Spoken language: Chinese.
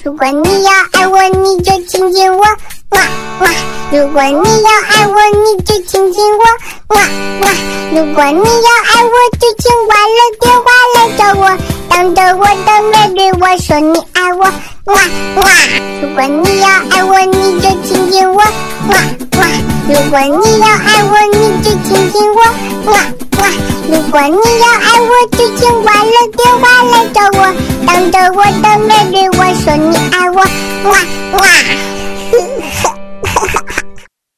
如果你要爱我，你就亲亲我，哇哇！如果你要爱我，你就亲亲我，哇哇！如果你要爱我，就请挂了电话来找我，当着我的面对我说你爱我，哇哇！如果你要爱我，你就亲亲我，哇哇！如果你要爱我，你就亲亲我，哇哇！如果你要爱我，就请挂了电话来找我，当着我的面对我说你爱我，哇哇！